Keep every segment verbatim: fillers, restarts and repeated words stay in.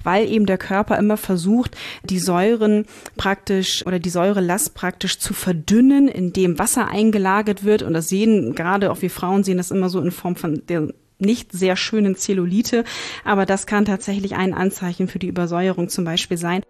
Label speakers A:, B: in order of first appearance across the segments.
A: weil eben der Körper immer versucht, die Säuren praktisch oder die Säurelast praktisch zu verdünnen, indem Wasser eingelagert wird. Und das sehen gerade auch wir Frauen sehen das immer so in Form von der nicht sehr schönen Zellulite, aber das kann tatsächlich ein Anzeichen für die Übersäuerung zum Beispiel sein.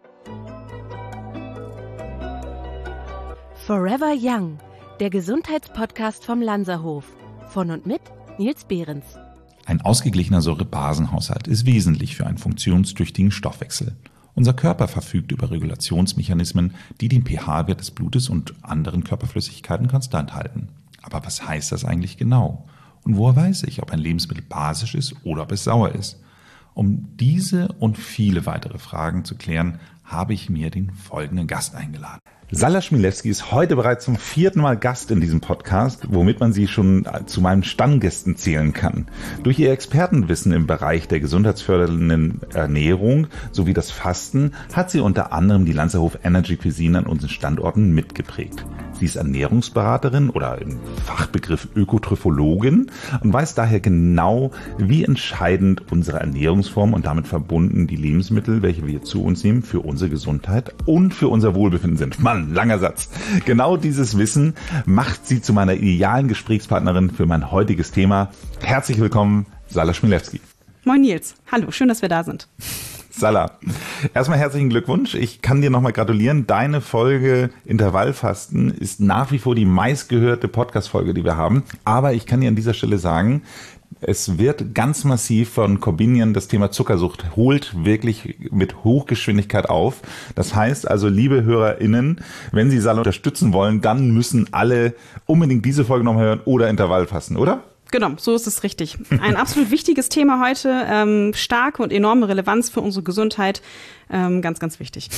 B: Forever Young, der Gesundheitspodcast vom Lanzerhof. Von und mit Nils Behrens.
C: Ein ausgeglichener Säurebasenhaushalt ist wesentlich für einen funktionstüchtigen Stoffwechsel. Unser Körper verfügt über Regulationsmechanismen, die den pH-Wert des Blutes und anderen Körperflüssigkeiten konstant halten. Aber was heißt das eigentlich genau? Und woher weiß ich, ob ein Lebensmittel basisch ist oder ob es sauer ist? Um diese und viele weitere Fragen zu klären, habe ich mir den folgenden Gast eingeladen. Salla Schmilewski ist heute bereits zum vierten Mal Gast in diesem Podcast, womit man sie schon zu meinen Stammgästen zählen kann. Durch ihr Expertenwissen im Bereich der gesundheitsfördernden Ernährung sowie das Fasten hat sie unter anderem die Lanzerhof Energy Cuisine an unseren Standorten mitgeprägt. Sie ist Ernährungsberaterin oder im Fachbegriff Ökotrophologin und weiß daher genau, wie entscheidend unsere Ernährungsform und damit verbunden die Lebensmittel, welche wir zu uns nehmen, für unsere Gesundheit und für unser Wohlbefinden sind. Mann, langer Satz. Genau dieses Wissen macht sie zu meiner idealen Gesprächspartnerin für mein heutiges Thema. Herzlich willkommen, Salla Schmilewski.
A: Moin Nils, hallo, schön, dass wir da sind.
C: Salla, erstmal herzlichen Glückwunsch. Ich kann dir nochmal gratulieren. Deine Folge Intervallfasten ist nach wie vor die meistgehörte Podcast-Folge, die wir haben. Aber ich kann dir an dieser Stelle sagen, es wird ganz massiv von Corbinian, das Thema Zuckersucht holt wirklich mit Hochgeschwindigkeit auf. Das heißt also, liebe HörerInnen, wenn Sie Salla unterstützen wollen, dann müssen alle unbedingt diese Folge nochmal hören oder Intervallfasten, oder?
A: Genau, so ist es richtig. Ein absolut wichtiges Thema heute, ähm, starke und enorme Relevanz für unsere Gesundheit, ähm, ganz, ganz wichtig.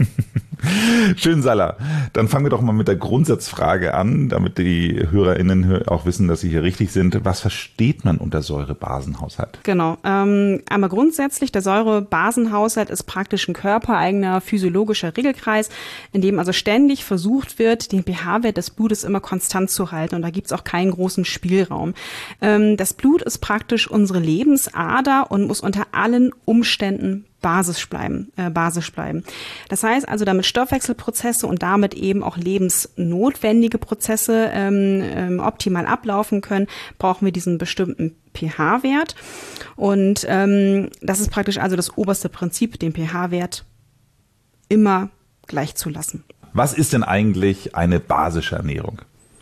C: Schön, Salla. Dann fangen wir doch mal mit der Grundsatzfrage an, damit die HörerInnen auch wissen, dass sie hier richtig sind. Was versteht man unter Säurebasenhaushalt?
A: Genau. Ähm, einmal grundsätzlich, der Säurebasenhaushalt ist praktisch ein körpereigener physiologischer Regelkreis, in dem also ständig versucht wird, den pH-Wert des Blutes immer konstant zu halten. Und da gibt es auch keinen großen Spielraum. Ähm, das Blut ist praktisch unsere Lebensader und muss unter allen Umständen Basis bleiben, äh, basisch bleiben. Das heißt also, damit Stoffwechselprozesse und damit eben auch lebensnotwendige Prozesse ähm, ähm, optimal ablaufen können, brauchen wir diesen bestimmten pH-Wert. Und ähm, das ist praktisch also das oberste Prinzip, den pH-Wert immer gleich zu lassen.
C: Was ist denn eigentlich eine basische Ernährung?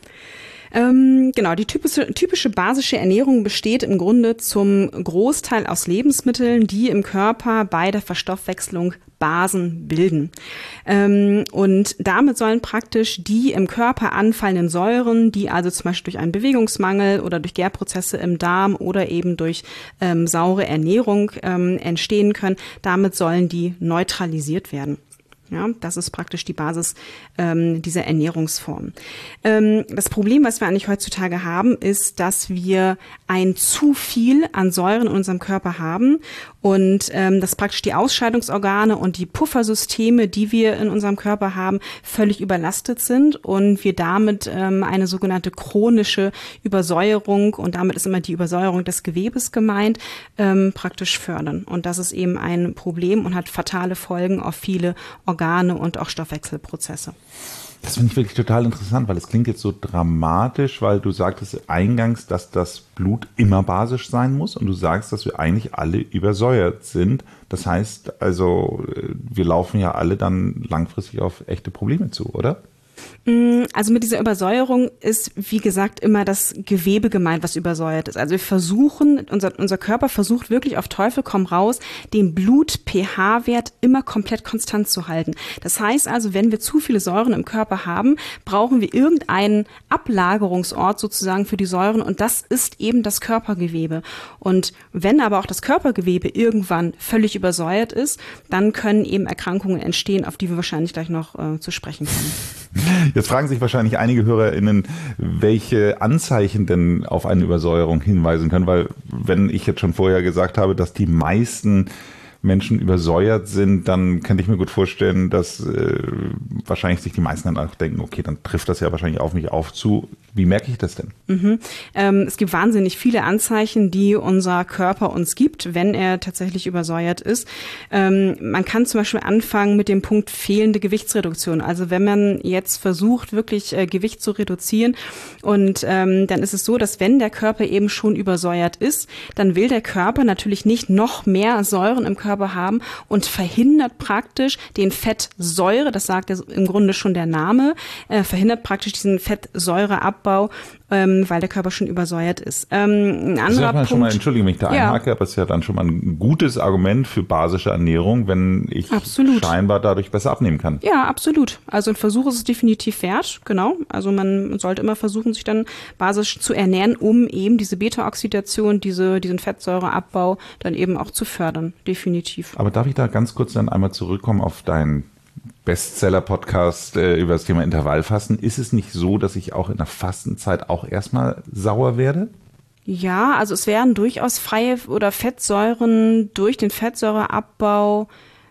A: Ähm, genau, die typische, typische basische Ernährung besteht im Grunde zum Großteil aus Lebensmitteln, die im Körper bei der Verstoffwechslung Basen bilden. Ähm, und damit sollen praktisch die im Körper anfallenden Säuren, die also zum Beispiel durch einen Bewegungsmangel oder durch Gärprozesse im Darm oder eben durch ähm, saure Ernährung ähm, entstehen können, damit sollen die neutralisiert werden. Ja, das ist praktisch die Basis ähm, dieser Ernährungsform. Ähm, das Problem, was wir eigentlich heutzutage haben, ist, dass wir ein zu viel an Säuren in unserem Körper haben und ähm, dass praktisch die Ausscheidungsorgane und die Puffersysteme, die wir in unserem Körper haben, völlig überlastet sind und wir damit ähm, eine sogenannte chronische Übersäuerung, und damit ist immer die Übersäuerung des Gewebes gemeint, ähm, praktisch fördern. Und das ist eben ein Problem und hat fatale Folgen auf viele Organe und auch Stoffwechselprozesse.
C: Das finde ich wirklich total interessant, weil es klingt jetzt so dramatisch, weil du sagtest eingangs, dass das Blut immer basisch sein muss und du sagst, dass wir eigentlich alle übersäuert sind. Das heißt also, wir laufen ja alle dann langfristig auf echte Probleme zu, oder?
A: Also mit dieser Übersäuerung ist, wie gesagt, immer das Gewebe gemeint, was übersäuert ist. Also wir versuchen, unser, unser Körper versucht wirklich auf Teufel komm raus, den Blut-pH-Wert immer komplett konstant zu halten. Das heißt also, wenn wir zu viele Säuren im Körper haben, brauchen wir irgendeinen Ablagerungsort sozusagen für die Säuren, und das ist eben das Körpergewebe. Und wenn aber auch das Körpergewebe irgendwann völlig übersäuert ist, dann können eben Erkrankungen entstehen, auf die wir wahrscheinlich gleich noch äh, zu sprechen kommen.
C: Jetzt fragen sich wahrscheinlich einige HörerInnen, welche Anzeichen denn auf eine Übersäuerung hinweisen können, weil wenn ich jetzt schon vorher gesagt habe, dass die meisten Menschen übersäuert sind, dann könnte ich mir gut vorstellen, dass äh, wahrscheinlich sich die meisten dann auch denken, okay, dann trifft das ja wahrscheinlich auf mich auf zu. Wie merke ich das denn?
A: Mhm. Ähm, es gibt wahnsinnig viele Anzeichen, die unser Körper uns gibt, wenn er tatsächlich übersäuert ist. Ähm, man kann zum Beispiel anfangen mit dem Punkt fehlende Gewichtsreduktion. Also wenn man jetzt versucht, wirklich äh, Gewicht zu reduzieren und ähm, dann ist es so, dass wenn der Körper eben schon übersäuert ist, dann will der Körper natürlich nicht noch mehr Säuren im Körper haben und verhindert praktisch den Fettsäure, das sagt ja im Grunde schon der Name, äh, verhindert praktisch diesen Fettsäureabbau, ähm, weil der Körper schon übersäuert ist. Ähm, ein anderer
C: das ist ja
A: Punkt,
C: schon mal, Entschuldigung, wenn ich da
A: ja.
C: einhake, aber es ist ja dann schon mal ein gutes Argument für basische Ernährung, wenn ich
A: Absolut.
C: scheinbar dadurch besser abnehmen kann.
A: Ja, absolut. Also ein Versuch ist es definitiv wert, genau. Also man sollte immer versuchen, sich dann basisch zu ernähren, um eben diese Beta-Oxidation, diese, diesen Fettsäureabbau dann eben auch zu fördern, definitiv.
C: Aber darf ich da ganz kurz dann einmal zurückkommen auf deinen Bestseller-Podcast äh, über das Thema Intervallfasten? Ist es nicht so, dass ich auch in der Fastenzeit auch erstmal sauer werde?
A: Ja, also es werden durchaus freie oder Fettsäuren durch den Fettsäureabbau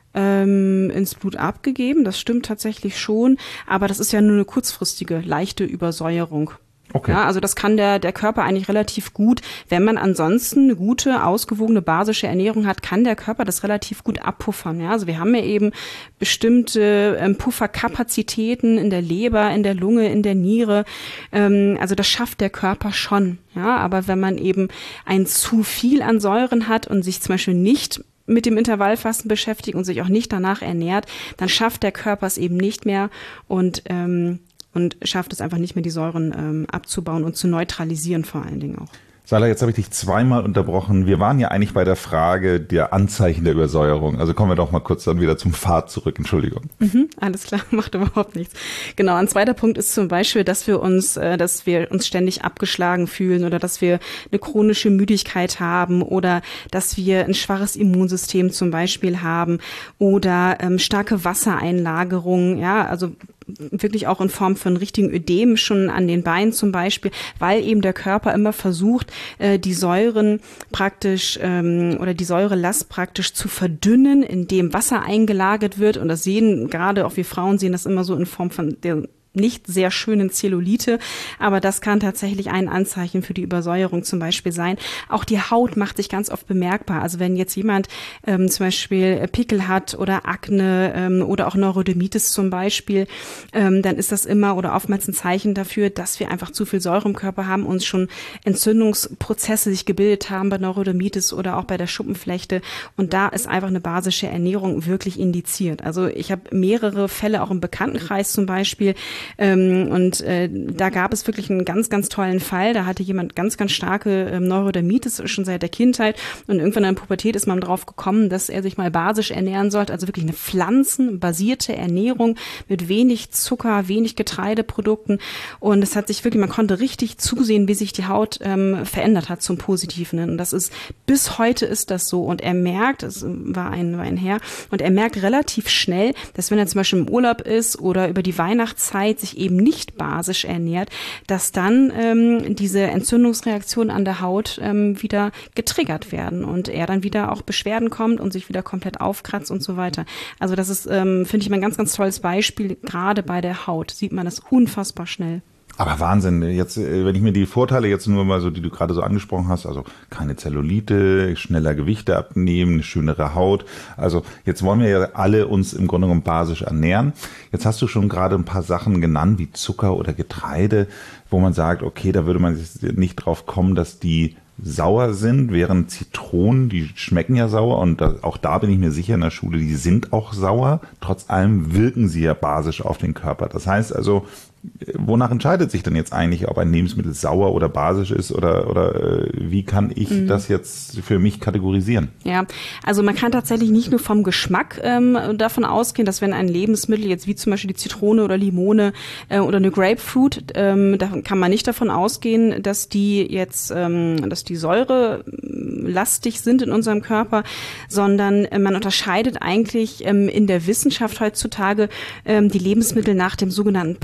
A: ähm, ins Blut abgegeben. Das stimmt tatsächlich schon, aber das ist ja nur eine kurzfristige, leichte Übersäuerung.
C: Okay.
A: Ja, also das kann der, der Körper eigentlich relativ gut. Wenn man ansonsten eine gute, ausgewogene, basische Ernährung hat, kann der Körper das relativ gut abpuffern. Ja, also wir haben ja eben bestimmte ähm, Pufferkapazitäten in der Leber, in der Lunge, in der Niere. Ähm, also das schafft der Körper schon. Ja, aber wenn man eben ein zu viel an Säuren hat und sich zum Beispiel nicht mit dem Intervallfasten beschäftigt und sich auch nicht danach ernährt, dann schafft der Körper es eben nicht mehr und ähm, und schafft es einfach nicht mehr, die Säuren ähm, abzubauen und zu neutralisieren vor allen Dingen auch.
C: Sala, jetzt habe ich dich zweimal unterbrochen. Wir waren ja eigentlich bei der Frage der Anzeichen der Übersäuerung. Also kommen wir doch mal kurz dann wieder zum Pfad zurück. Entschuldigung.
A: Mhm, alles klar, macht überhaupt nichts. Genau, ein zweiter Punkt ist zum Beispiel, dass wir uns, äh, dass wir uns ständig abgeschlagen fühlen oder dass wir eine chronische Müdigkeit haben oder dass wir ein schwaches Immunsystem zum Beispiel haben oder ähm, starke Wassereinlagerungen, ja, also wirklich auch in Form von richtigen Ödem schon an den Beinen zum Beispiel, weil eben der Körper immer versucht, die Säuren praktisch ähm, oder die Säurelast praktisch zu verdünnen, indem Wasser eingelagert wird. Und das sehen gerade auch wir Frauen sehen das immer so in Form von der nicht sehr schönen Zellulite, aber das kann tatsächlich ein Anzeichen für die Übersäuerung zum Beispiel sein. Auch die Haut macht sich ganz oft bemerkbar. Also wenn jetzt jemand ähm, zum Beispiel Pickel hat oder Akne ähm, oder auch Neurodermitis zum Beispiel, ähm, dann ist das immer oder oftmals ein Zeichen dafür, dass wir einfach zu viel Säure im Körper haben, uns schon Entzündungsprozesse sich gebildet haben bei Neurodermitis oder auch bei der Schuppenflechte. Und da ist einfach eine basische Ernährung wirklich indiziert. Also ich habe mehrere Fälle auch im Bekanntenkreis zum Beispiel, Ähm, und äh, da gab es wirklich einen ganz, ganz tollen Fall. Da hatte jemand ganz, ganz starke ähm, Neurodermitis schon seit der Kindheit. Und irgendwann in der Pubertät ist man drauf gekommen, dass er sich mal basisch ernähren sollte. Also wirklich eine pflanzenbasierte Ernährung mit wenig Zucker, wenig Getreideprodukten. Und es hat sich wirklich, man konnte richtig zusehen, wie sich die Haut ähm, verändert hat zum Positiven. Und das ist, bis heute ist das so. Und er merkt, es war ein, war ein Herr, und er merkt relativ schnell, dass wenn er zum Beispiel im Urlaub ist oder über die Weihnachtszeit sich eben nicht basisch ernährt, dass dann ähm, diese Entzündungsreaktionen an der Haut ähm, wieder getriggert werden und er dann wieder auch Beschwerden kommt und sich wieder komplett aufkratzt und so weiter. Also das ist, ähm, finde ich, mal ein ganz, ganz tolles Beispiel. Gerade bei der Haut sieht man das unfassbar schnell.
C: Aber Wahnsinn, jetzt, wenn ich mir die Vorteile jetzt nur mal so, die du gerade so angesprochen hast, also keine Zellulite, schneller Gewichte abnehmen, eine schönere Haut. Also jetzt wollen wir ja alle uns im Grunde genommen basisch ernähren. Jetzt hast du schon gerade ein paar Sachen genannt, wie Zucker oder Getreide, wo man sagt, okay, da würde man nicht drauf kommen, dass die sauer sind, während Zitronen, die schmecken ja sauer und das, auch da bin ich mir sicher in der Schule, die sind auch sauer. Trotz allem wirken sie ja basisch auf den Körper. Das heißt also, wonach entscheidet sich denn jetzt eigentlich, ob ein Lebensmittel sauer oder basisch ist oder, oder wie kann ich mhm. das jetzt für mich kategorisieren?
A: Ja, also man kann tatsächlich nicht nur vom Geschmack ähm, davon ausgehen, dass wenn ein Lebensmittel jetzt wie zum Beispiel die Zitrone oder Limone äh, oder eine Grapefruit, ähm, da kann man nicht davon ausgehen, dass die jetzt, ähm, dass die Säure lastig sind in unserem Körper, sondern äh, man unterscheidet eigentlich ähm, in der Wissenschaft heutzutage ähm, die Lebensmittel nach dem sogenannten Prallwert.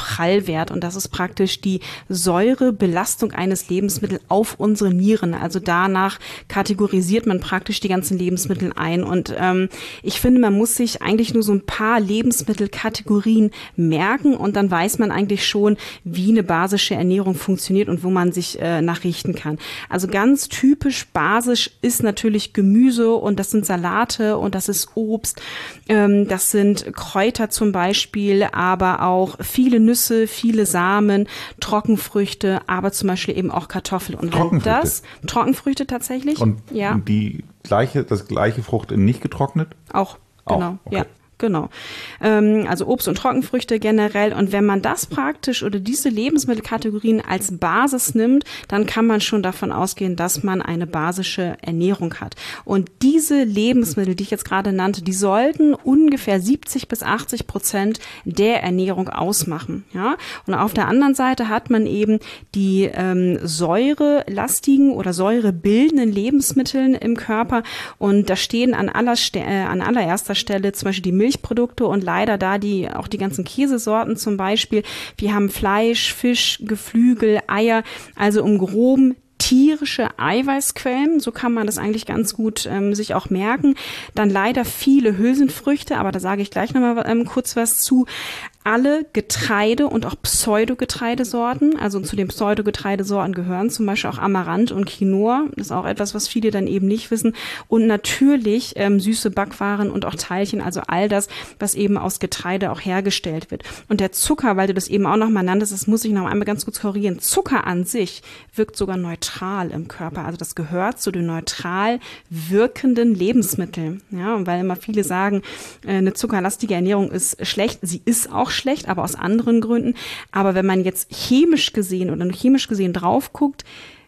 A: Wert und das ist praktisch die Säurebelastung eines Lebensmittels auf unsere Nieren. Also danach kategorisiert man praktisch die ganzen Lebensmittel ein und ähm, ich finde, man muss sich eigentlich nur so ein paar Lebensmittelkategorien merken und dann weiß man eigentlich schon, wie eine basische Ernährung funktioniert und wo man sich äh, nachrichten kann. Also ganz typisch basisch ist natürlich Gemüse und das sind Salate und das ist Obst, ähm, das sind Kräuter zum Beispiel, aber auch viele Nüsse, viele Samen, Trockenfrüchte, aber zum Beispiel eben auch Kartoffeln. Und wenn das, Trockenfrüchte tatsächlich.
C: Und
A: ja.
C: die gleiche, das gleiche Frucht in nicht getrocknet?
A: Auch, genau,
C: auch, okay.
A: ja. Genau. Ähm, also Obst- und Trockenfrüchte generell. Und wenn man das praktisch oder diese Lebensmittelkategorien als Basis nimmt, dann kann man schon davon ausgehen, dass man eine basische Ernährung hat. Und diese Lebensmittel, die ich jetzt gerade nannte, die sollten ungefähr siebzig bis achtzig Prozent der Ernährung ausmachen. Ja? Und auf der anderen Seite hat man eben die ähm, säurelastigen oder säurebildenden Lebensmittel im Körper. Und da stehen an, aller Ste- äh, an allererster Stelle zum Beispiel die Milch Milchprodukte und leider da die auch die ganzen Käsesorten zum Beispiel. Wir haben Fleisch, Fisch, Geflügel, Eier, also im Groben tierische Eiweißquellen, so kann man das eigentlich ganz gut ähm, sich auch merken. Dann leider viele Hülsenfrüchte, aber da sage ich gleich nochmal ähm, kurz was zu. Alle Getreide und auch Pseudogetreidesorten, also zu den Pseudogetreidesorten gehören zum Beispiel auch Amaranth und Quinoa. Das ist auch etwas, was viele dann eben nicht wissen. Und natürlich ähm, süße Backwaren und auch Teilchen, also all das, was eben aus Getreide auch hergestellt wird. Und der Zucker, weil du das eben auch nochmal nanntest, das muss ich noch einmal ganz kurz korrigieren. Zucker an sich wirkt sogar neutral im Körper. Also das gehört zu den neutral wirkenden Lebensmitteln. Ja, und weil immer viele sagen, äh, eine zuckerlastige Ernährung ist schlecht. Sie ist auch schlecht, aber aus anderen Gründen. Aber wenn man jetzt chemisch gesehen oder chemisch gesehen drauf guckt,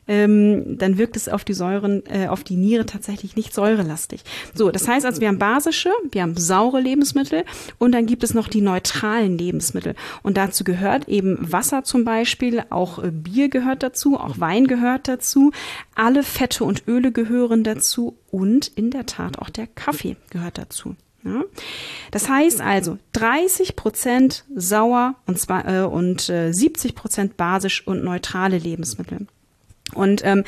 A: ähm, dann wirkt es auf die Säuren, äh, auf die Niere tatsächlich nicht säurelastig. So, das heißt also, wir haben basische, wir haben saure Lebensmittel und dann gibt es noch die neutralen Lebensmittel. Und dazu gehört eben Wasser zum Beispiel, auch äh, Bier gehört dazu, auch Wein gehört dazu, alle Fette und Öle gehören dazu und in der Tat auch der Kaffee gehört dazu. Ja. Das heißt also dreißig Prozent sauer und, zwar, äh, und äh, siebzig Prozent basisch und neutrale Lebensmittel. Und ähm,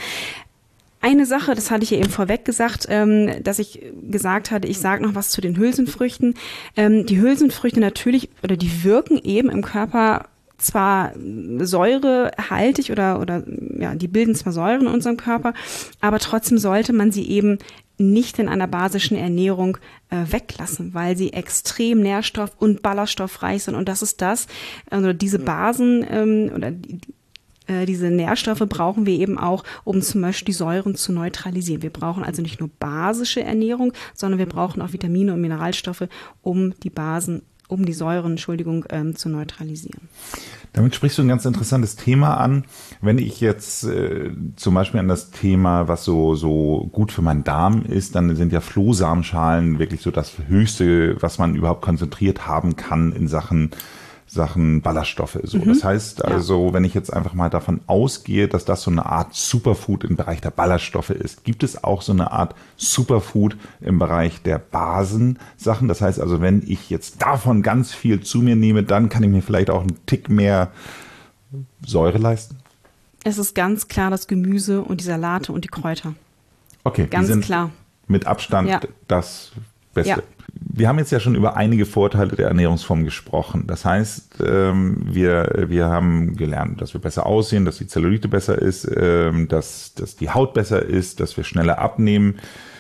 A: eine Sache, das hatte ich ja eben vorweg gesagt, ähm, dass ich gesagt hatte, ich sage noch was zu den Hülsenfrüchten. Ähm, die Hülsenfrüchte natürlich, oder die wirken eben im Körper zwar säurehaltig oder, oder ja, die bilden zwar Säuren in unserem Körper, aber trotzdem sollte man sie eben nicht in einer basischen Ernährung äh, weglassen, weil sie extrem nährstoff- und ballaststoffreich sind. Und das ist das, also diese Basen ähm, oder die, äh, diese Nährstoffe brauchen wir eben auch, um zum Beispiel die Säuren zu neutralisieren. Wir brauchen also nicht nur basische Ernährung, sondern wir brauchen auch Vitamine und Mineralstoffe, um die Basen um die Säuren, Entschuldigung, ähm, zu neutralisieren.
C: Damit sprichst du ein ganz interessantes Thema an. Wenn ich jetzt äh, zum Beispiel an das Thema, was so so gut für meinen Darm ist, dann sind ja Flohsamenschalen wirklich so das Höchste, was man überhaupt konzentriert haben kann in Sachen Sachen Ballaststoffe. So, mhm. Das heißt also, ja. Wenn ich jetzt einfach mal davon ausgehe, dass das so eine Art Superfood im Bereich der Ballaststoffe ist, gibt es auch so eine Art Superfood im Bereich der Basensachen. Das heißt also, wenn ich jetzt davon ganz viel zu mir nehme, dann kann ich mir vielleicht auch einen Tick mehr Säure leisten?
A: Es ist ganz klar das Gemüse und die Salate und die Kräuter.
C: Okay,
A: ganz
C: die sind
A: klar.
C: Mit Abstand ja. das Beste.
A: Ja.
C: Wir haben jetzt ja schon über einige Vorteile der Ernährungsform gesprochen. Das heißt, wir, wir haben gelernt, dass wir besser aussehen, dass die Zellulite besser ist, dass, dass die Haut besser ist, dass wir schneller abnehmen.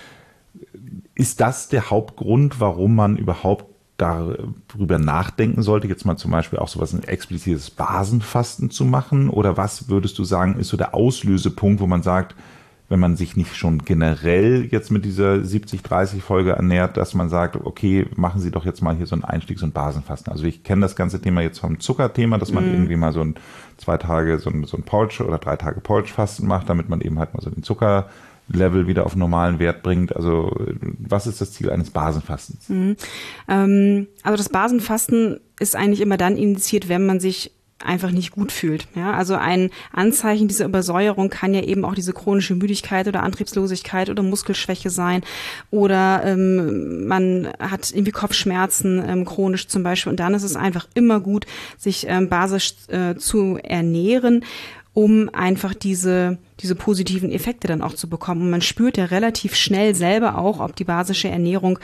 C: Ist das der Hauptgrund, warum man überhaupt darüber nachdenken sollte, jetzt mal zum Beispiel auch sowas ein explizites Basenfasten zu machen? Oder was würdest du sagen, ist so der Auslösepunkt, wo man sagt, wenn man sich nicht schon generell jetzt mit dieser siebzig dreißig Folge ernährt, dass man sagt, okay, machen Sie doch jetzt mal hier so ein Einstiegs- und Basenfasten. Also ich kenne das ganze Thema jetzt vom Zuckerthema, dass man mm. irgendwie mal so ein zwei Tage so ein, so ein Porridge oder drei Tage Porridge-Fasten macht, damit man eben halt mal so den Zuckerlevel wieder auf einen normalen Wert bringt. Also was ist das Ziel eines Basenfastens?
A: Mm. Ähm, also das Basenfasten ist eigentlich immer dann initiiert, wenn man sich einfach nicht gut fühlt. Ja, also ein Anzeichen dieser Übersäuerung kann ja eben auch diese chronische Müdigkeit oder Antriebslosigkeit oder Muskelschwäche sein oder ähm, man hat irgendwie Kopfschmerzen ähm, chronisch zum Beispiel und dann ist es einfach immer gut, sich ähm, basisch äh, zu ernähren, um einfach diese diese positiven Effekte dann auch zu bekommen. Und man spürt ja relativ schnell selber auch, ob die basische Ernährung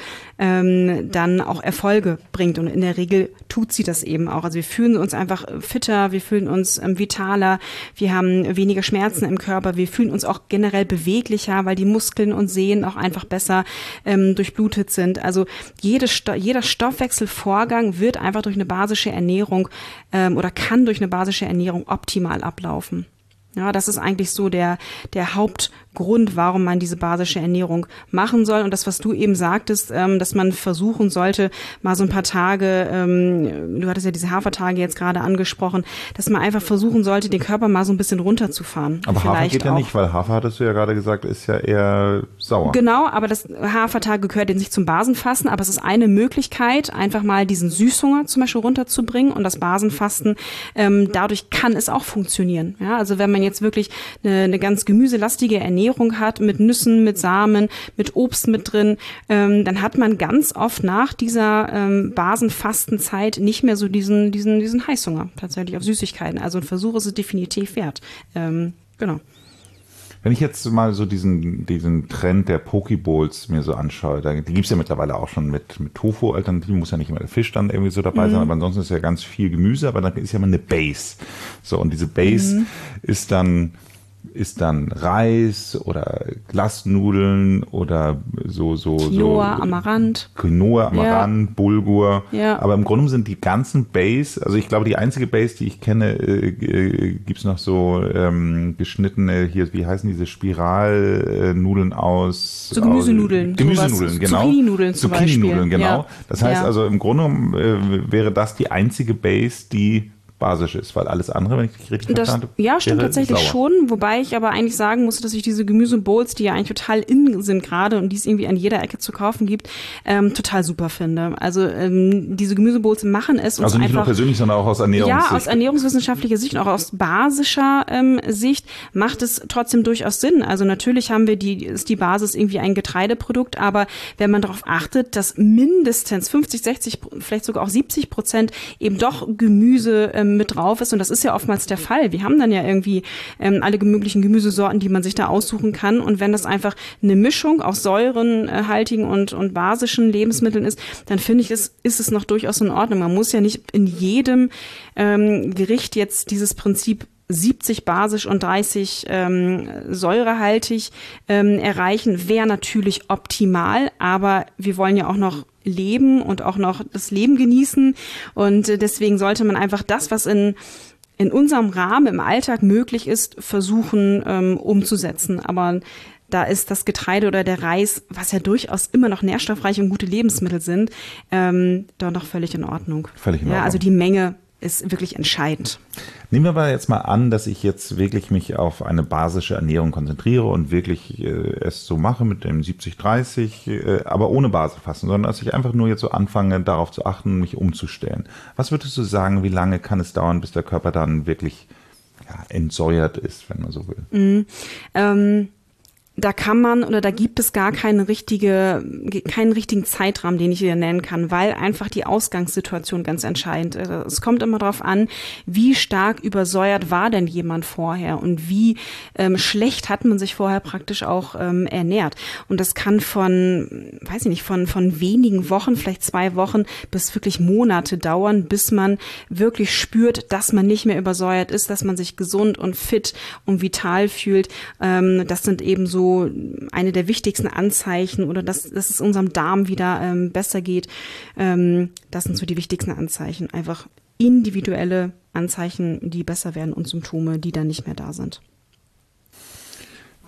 A: ähm, dann auch Erfolge bringt. Und in der Regel tut sie das eben auch. Also wir fühlen uns einfach fitter, wir fühlen uns ähm, vitaler, wir haben weniger Schmerzen im Körper, wir fühlen uns auch generell beweglicher, weil die Muskeln und Sehnen auch einfach besser ähm, durchblutet sind. Also jede Sto- jeder Stoffwechselvorgang wird einfach durch eine basische Ernährung ähm, oder kann durch eine basische Ernährung optimal ablaufen. Ja, das ist eigentlich so der der Hauptgrund, warum man diese basische Ernährung machen soll. Und das, was du eben sagtest, ähm, dass man versuchen sollte, mal so ein paar Tage, ähm, du hattest ja diese Hafertage jetzt gerade angesprochen, dass man einfach versuchen sollte, den Körper mal so ein bisschen runterzufahren.
C: Aber Hafer
A: Vielleicht
C: geht ja
A: auch.
C: nicht, weil Hafer, hattest du ja gerade gesagt, ist ja eher sauer.
A: Genau, aber das Hafertage gehört jetzt nicht zum Basenfasten, aber es ist eine Möglichkeit, einfach mal diesen Süßhunger zum Beispiel runterzubringen und das Basenfasten, ähm, dadurch kann es auch funktionieren. Ja, also wenn man jetzt wirklich eine, eine ganz gemüselastige Ernährung hat, mit Nüssen, mit Samen, mit Obst mit drin, ähm, dann hat man ganz oft nach dieser ähm, Basenfastenzeit nicht mehr so diesen, diesen, diesen Heißhunger tatsächlich auf Süßigkeiten. Also ein Versuch ist es definitiv wert. Ähm, genau.
C: Wenn ich jetzt mal so diesen diesen Trend der Pokebowls mir so anschaue, da, die gibt's ja mittlerweile auch schon mit mit Tofu-Alternativen, muss ja nicht immer der Fisch dann irgendwie so dabei mhm. sein, aber ansonsten ist ja ganz viel Gemüse, aber dann ist ja mal eine Base. So, und diese Base mhm. ist dann ist dann Reis oder Glasnudeln oder so so
A: Quinoa,
C: so
A: Amaranth.
C: Quinoa, Amaranth, ja. Bulgur.
A: Ja.
C: Aber im Grunde sind die ganzen Base, also ich glaube, die einzige Base, die ich kenne, äh, äh, gibt's noch so ähm, geschnittene, hier, wie heißen diese Spiralnudeln aus?
A: So Gemüsenudeln.
C: Aus, Gemüsenudeln,
A: sowas,
C: genau.
A: Zucchini-Nudeln zum
C: Zucchini-Nudeln, genau.
A: Ja.
C: Das heißt
A: ja.
C: also, im Grunde äh, wäre das die einzige Base, die basisch ist, weil alles andere, wenn ich dich richtig
A: das,
C: verstanden habe,
A: ja, stimmt tatsächlich
C: sauer.
A: schon, wobei ich aber eigentlich sagen muss, dass ich diese Gemüsebowls, die ja eigentlich total in sind gerade und die es irgendwie an jeder Ecke zu kaufen gibt, ähm, total super finde. Also ähm, diese Gemüsebowls machen es uns
C: also nicht
A: einfach,
C: nur persönlich, sondern auch aus Ernährungssicht.
A: Ja, aus ernährungswissenschaftlicher Sicht und auch aus basischer ähm, Sicht macht es trotzdem durchaus Sinn. Also natürlich haben wir die, ist die Basis irgendwie ein Getreideprodukt, aber wenn man darauf achtet, dass mindestens fünfzig, sechzig, vielleicht sogar auch siebzig Prozent eben doch Gemüse ähm, mit drauf ist und das ist ja oftmals der Fall. Wir haben dann ja irgendwie ähm, alle möglichen Gemüsesorten, die man sich da aussuchen kann und wenn das einfach eine Mischung aus säurenhaltigen und, und basischen Lebensmitteln ist, dann finde ich, ist, ist es noch durchaus in Ordnung. Man muss ja nicht in jedem ähm, Gericht jetzt dieses Prinzip siebzig basisch und dreißig ähm, säurehaltig ähm, erreichen, wäre natürlich optimal, aber wir wollen ja auch noch leben und auch noch das Leben genießen und äh, deswegen sollte man einfach das, was in in unserem Rahmen im Alltag möglich ist, versuchen ähm, umzusetzen, aber da ist das Getreide oder der Reis, was ja durchaus immer noch nährstoffreich und gute Lebensmittel sind, ähm, doch noch völlig in Ordnung.
C: Völlig in Ordnung.
A: Ja, also die Menge ist wirklich entscheidend.
C: Nehmen wir aber jetzt mal an, dass ich jetzt wirklich mich auf eine basische Ernährung konzentriere und wirklich äh, es so mache mit dem siebzig dreißig, äh, aber ohne Basenfasten, sondern dass ich einfach nur jetzt so anfange, darauf zu achten, mich umzustellen. Was würdest du sagen, wie lange kann es dauern, bis der Körper dann wirklich ja, entsäuert ist, wenn man so will?
A: Mhm. Ähm Da kann man oder da gibt es gar keine richtige, keinen richtigen Zeitrahmen, den ich hier nennen kann, weil einfach die Ausgangssituation ganz entscheidend ist. Es kommt immer darauf an, wie stark übersäuert war denn jemand vorher und wie ähm, schlecht hat man sich vorher praktisch auch ähm, ernährt. Und das kann von, weiß ich nicht, von von wenigen Wochen, vielleicht zwei Wochen bis wirklich Monate dauern, bis man wirklich spürt, dass man nicht mehr übersäuert ist, dass man sich gesund und fit und vital fühlt. Ähm, das sind eben so eine der wichtigsten Anzeichen oder dass, dass es unserem Darm wieder ähm, besser geht. Ähm, das sind so die wichtigsten Anzeichen. Einfach individuelle Anzeichen, die besser werden und Symptome, die dann nicht mehr da sind.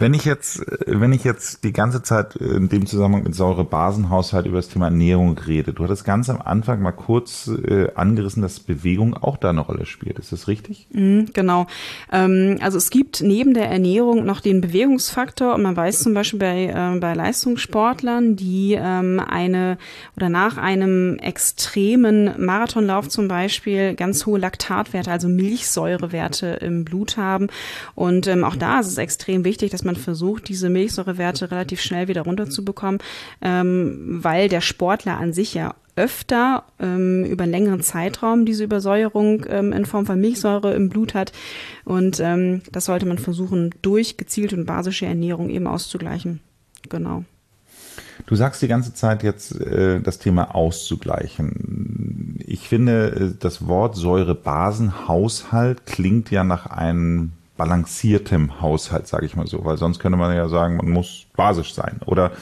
C: Wenn ich jetzt, wenn ich jetzt die ganze Zeit in dem Zusammenhang mit Säure-Basen-Haushalt über das Thema Ernährung rede, du hattest ganz am Anfang mal kurz äh, angerissen, dass Bewegung auch da eine Rolle spielt. Ist das richtig?
A: Mhm, genau. Ähm, also es gibt neben der Ernährung noch den Bewegungsfaktor und man weiß zum Beispiel bei, äh, bei Leistungssportlern, die ähm, eine oder nach einem extremen Marathonlauf zum Beispiel ganz hohe Laktatwerte, also Milchsäurewerte im Blut haben. Und ähm, auch da ist es extrem wichtig, dass man versucht, diese Milchsäurewerte relativ schnell wieder runterzubekommen, ähm, weil der Sportler an sich ja öfter ähm, über einen längeren Zeitraum diese Übersäuerung ähm, in Form von Milchsäure im Blut hat. Und ähm, das sollte man versuchen, durch gezielte und basische Ernährung eben auszugleichen. Genau.
C: Du sagst die ganze Zeit jetzt äh, das Thema auszugleichen. Ich finde, das Wort Säure-Basen-Haushalt klingt ja nach einem balanciertem Haushalt, sage ich mal so, weil sonst könnte man ja sagen, man muss basisch sein. Oder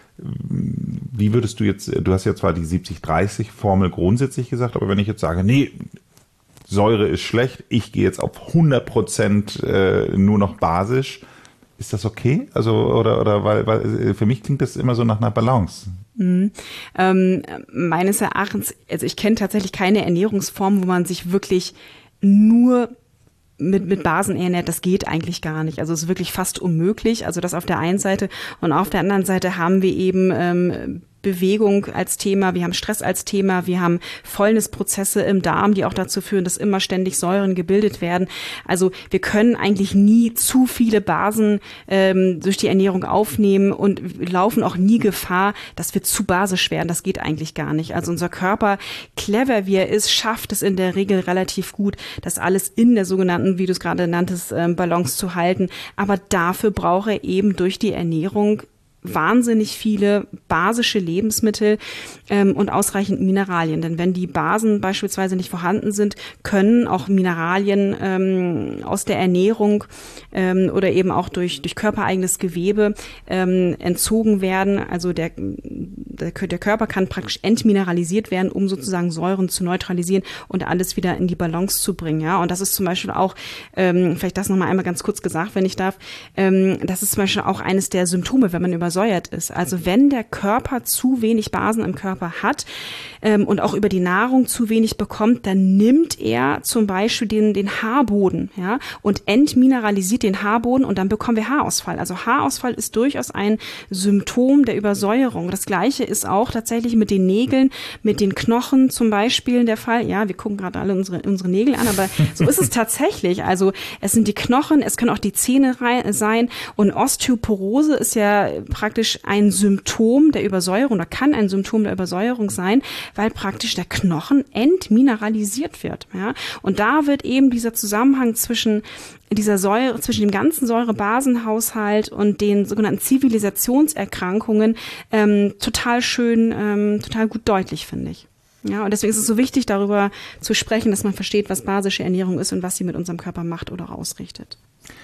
C: wie würdest du jetzt, du hast ja zwar die siebzig dreißig Formel grundsätzlich gesagt, aber wenn ich jetzt sage, nee, Säure ist schlecht, ich gehe jetzt auf hundert Prozent äh, nur noch basisch, ist das okay? Also, oder, oder, weil, weil für mich klingt das immer so nach einer Balance.
A: Mhm. Ähm, meines Erachtens, also ich kenne tatsächlich keine Ernährungsform, wo man sich wirklich nur mit mit Basen ernährt, das geht eigentlich gar nicht. Also es ist wirklich fast unmöglich. Also das auf der einen Seite und auf der anderen Seite haben wir eben ähm, Bewegung als Thema, wir haben Stress als Thema, wir haben Fäulnisprozesse im Darm, die auch dazu führen, dass immer ständig Säuren gebildet werden. Also wir können eigentlich nie zu viele Basen ähm, durch die Ernährung aufnehmen und laufen auch nie Gefahr, dass wir zu basisch werden. Das geht eigentlich gar nicht. Also unser Körper, clever wie er ist, schafft es in der Regel relativ gut, das alles in der sogenannten, wie du es gerade nanntest, ähm, Balance zu halten. Aber dafür braucht er eben durch die Ernährung wahnsinnig viele basische Lebensmittel ähm, und ausreichend Mineralien. Denn wenn die Basen beispielsweise nicht vorhanden sind, können auch Mineralien ähm, aus der Ernährung ähm, oder eben auch durch, durch körpereigenes Gewebe ähm, entzogen werden. Also der, der, der Körper kann praktisch entmineralisiert werden, um sozusagen Säuren zu neutralisieren und alles wieder in die Balance zu bringen. Ja? Und das ist zum Beispiel auch, ähm, vielleicht das nochmal einmal ganz kurz gesagt, wenn ich darf, ähm, das ist zum Beispiel auch eines der Symptome, wenn man über übersäuert ist. Also wenn der Körper zu wenig Basen im Körper hat ähm, und auch über die Nahrung zu wenig bekommt, dann nimmt er zum Beispiel den, den Haarboden, ja, und entmineralisiert den Haarboden und dann bekommen wir Haarausfall. Also Haarausfall ist durchaus ein Symptom der Übersäuerung. Das Gleiche ist auch tatsächlich mit den Nägeln, mit den Knochen zum Beispiel der Fall. Ja, wir gucken gerade alle unsere, unsere Nägel an, aber so ist es tatsächlich. Also es sind die Knochen, es können auch die Zähne sein und Osteoporose ist ja praktisch ein Symptom der Übersäuerung oder kann ein Symptom der Übersäuerung sein, weil praktisch der Knochen entmineralisiert wird. Ja? Und da wird eben dieser Zusammenhang zwischen dieser Säure, zwischen dem ganzen Säure-Basen-Haushalt und den sogenannten Zivilisationserkrankungen ähm, total schön, ähm, total gut deutlich, finde ich. Ja, und deswegen ist es so wichtig, darüber zu sprechen, dass man versteht, was basische Ernährung ist und was sie mit unserem Körper macht oder ausrichtet.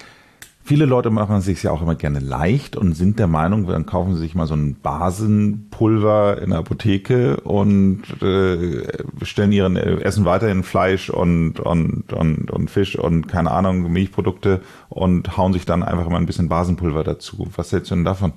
C: Viele Leute machen es sich ja auch immer gerne leicht und sind der Meinung, dann kaufen sie sich mal so ein Basenpulver in der Apotheke und äh, stellen ihren Essen weiterhin Fleisch und, und, und, und Fisch und keine Ahnung, Milchprodukte und hauen sich dann einfach mal ein bisschen Basenpulver dazu. Was hältst du denn davon?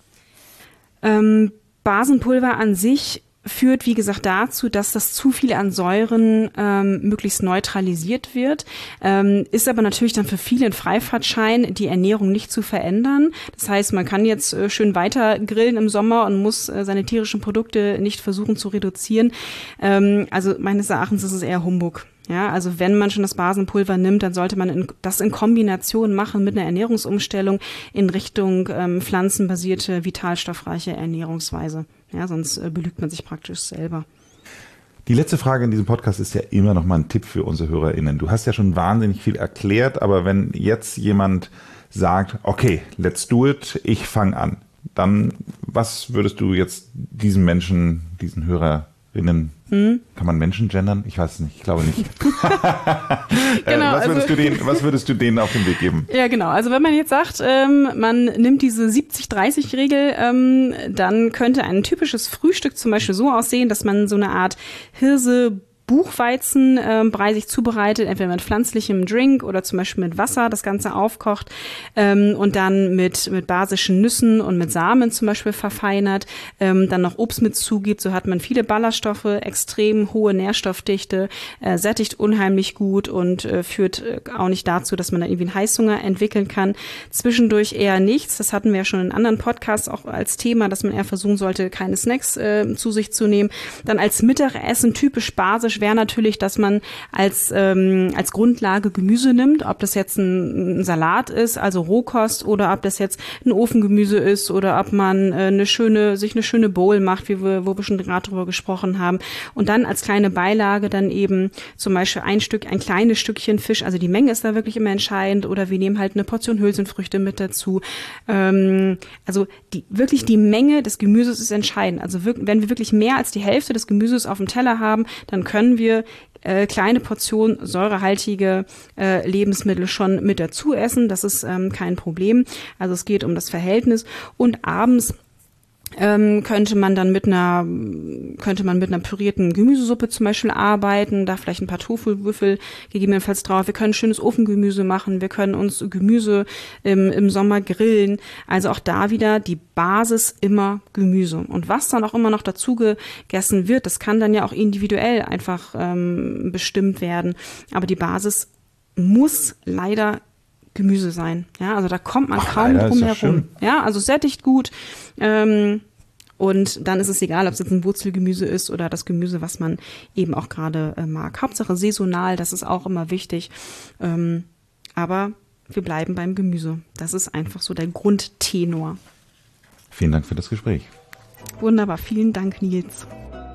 C: Ähm,
A: Basenpulver an sich führt, wie gesagt, dazu, dass das zu viel an Säuren ähm, möglichst neutralisiert wird, ähm, ist aber natürlich dann für viele ein Freifahrtschein, die Ernährung nicht zu verändern. Das heißt, man kann jetzt äh, schön weiter grillen im Sommer und muss äh, seine tierischen Produkte nicht versuchen zu reduzieren. Ähm, also meines Erachtens ist es eher Humbug. Ja, also wenn man schon das Basenpulver nimmt, dann sollte man in, das in Kombination machen mit einer Ernährungsumstellung in Richtung ähm, pflanzenbasierte, vitalstoffreiche Ernährungsweise. Ja, sonst äh, belügt man sich praktisch selber.
C: Die letzte Frage in diesem Podcast ist ja immer noch mal ein Tipp für unsere HörerInnen. Du hast ja schon wahnsinnig viel erklärt, aber wenn jetzt jemand sagt, okay, let's do it, ich fange an, dann was würdest du jetzt diesen Menschen, diesen HörerInnen, hm? Kann man Menschen gendern? Ich weiß es nicht, ich glaube nicht. genau, was, würdest also, du denen, was würdest du denen auf den Weg geben?
A: Ja, genau. Also wenn man jetzt sagt, ähm, man nimmt diese siebzig dreißig Regel, ähm, dann könnte ein typisches Frühstück zum Beispiel so aussehen, dass man so eine Art Hirse Buchweizenbrei äh, sich zubereitet, entweder mit pflanzlichem Drink oder zum Beispiel mit Wasser, das Ganze aufkocht ähm, und dann mit, mit basischen Nüssen und mit Samen zum Beispiel verfeinert, ähm, dann noch Obst mit zugibt, so hat man viele Ballaststoffe, extrem hohe Nährstoffdichte, äh, sättigt unheimlich gut und äh, führt äh, auch nicht dazu, dass man dann irgendwie einen Heißhunger entwickeln kann. Zwischendurch eher nichts, das hatten wir ja schon in anderen Podcasts auch als Thema, dass man eher versuchen sollte, keine Snacks äh, zu sich zu nehmen. Dann als Mittagessen typisch basisch wäre natürlich, dass man als ähm, als Grundlage Gemüse nimmt, ob das jetzt ein, ein Salat ist, also Rohkost, oder ob das jetzt ein Ofengemüse ist oder ob man äh, eine schöne sich eine schöne Bowl macht, wie wir, wo wir schon gerade drüber gesprochen haben. Und dann als kleine Beilage dann eben zum Beispiel ein Stück, ein kleines Stückchen Fisch, also die Menge ist da wirklich immer entscheidend, oder wir nehmen halt eine Portion Hülsenfrüchte mit dazu. Ähm, also die wirklich die Menge des Gemüses ist entscheidend. Also wirklich, wenn wir wirklich mehr als die Hälfte des Gemüses auf dem Teller haben, dann können wir äh, kleine Portionen säurehaltige äh, Lebensmittel schon mit dazu essen. Das ist ähm, kein Problem. Also es geht um das Verhältnis. Und abends Ähm, könnte man dann mit einer könnte man mit einer pürierten Gemüsesuppe zum Beispiel arbeiten, da vielleicht ein paar Tofu-Würfel gegebenenfalls drauf. Wir können schönes Ofengemüse machen, wir können uns Gemüse im, im Sommer grillen. Also auch da wieder die Basis immer Gemüse. Und was dann auch immer noch dazu gegessen wird, das kann dann ja auch individuell einfach ähm, bestimmt werden. Aber die Basis muss leider Gemüse sein. Ja, also da kommt man
C: Ach,
A: kaum
C: leider,
A: drum
C: ist ja
A: herum.
C: schön.
A: Ja, also sättigt gut. Ähm, und dann ist es egal, ob es jetzt ein Wurzelgemüse ist oder das Gemüse, was man eben auch gerade äh, mag. Hauptsache saisonal, das ist auch immer wichtig. Ähm, aber wir bleiben beim Gemüse. Das ist einfach so der Grundtenor.
C: Vielen Dank für das Gespräch.
A: Wunderbar, vielen Dank, Nils.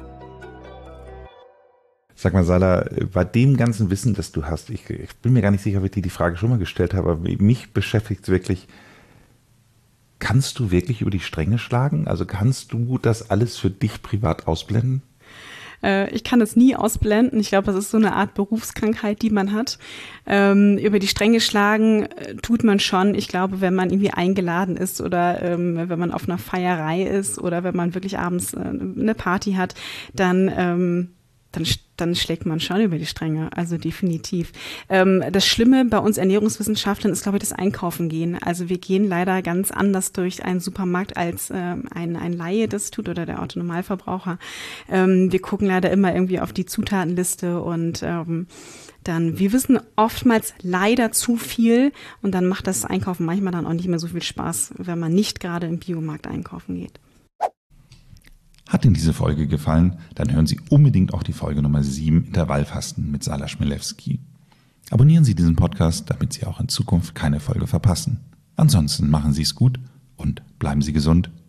C: Sag mal, Sala, bei dem ganzen Wissen, das du hast, ich, ich bin mir gar nicht sicher, ob ich dir die Frage schon mal gestellt habe, aber mich beschäftigt es wirklich, kannst du wirklich über die Stränge schlagen? Also kannst du das alles für dich privat ausblenden?
A: Äh, ich kann das nie ausblenden. Ich glaube, das ist so eine Art Berufskrankheit, die man hat. Ähm, über die Stränge schlagen äh, tut man schon. Ich glaube, wenn man irgendwie eingeladen ist oder ähm, wenn man auf einer Feierei ist oder wenn man wirklich abends äh, eine Party hat, dann ähm, Dann, dann schlägt man schon über die Stränge, also definitiv. Ähm, das Schlimme bei uns Ernährungswissenschaftlern ist, glaube ich, das Einkaufen gehen. Also wir gehen leider ganz anders durch einen Supermarkt, als ähm, ein, ein Laie das tut oder der Autonormalverbraucher. Ähm, wir gucken leider immer irgendwie auf die Zutatenliste und ähm, dann, wir wissen oftmals leider zu viel und dann macht das Einkaufen manchmal dann auch nicht mehr so viel Spaß, wenn man nicht gerade im Biomarkt einkaufen geht.
C: Hat Ihnen diese Folge gefallen, dann hören Sie unbedingt auch die Folge Nummer sieben Intervallfasten mit Sala Schmilewski. Abonnieren Sie diesen Podcast, damit Sie auch in Zukunft keine Folge verpassen. Ansonsten machen Sie es gut und bleiben Sie gesund.